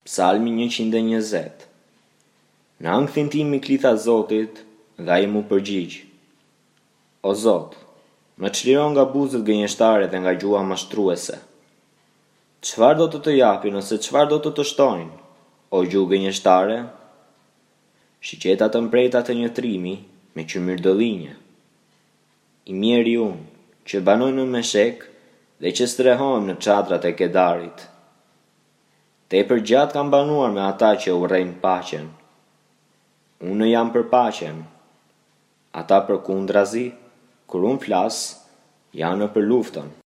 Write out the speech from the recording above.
Psalmi 120. Në ankthin tim i klitha Zotit, dhe ai mu përgjigj. O Zot, më çliro nga buzët gënjeshtare dhe nga gjua mashtruese. Çfarë do të japin ose çfarë do të shtojnë, o gjuhë gënjeshtare? Shiqeta të mprejta të njotrimi me qymyrdollinje. I mjeri unë, që banoj në Meshek dhe që strehohem në çadrat e Kedarit. Tepër gjatë kam banuar me ata që urrejnë paqen. Unë jam për paqen. Ata përkundrazi, kur unë flas, janë për luftën.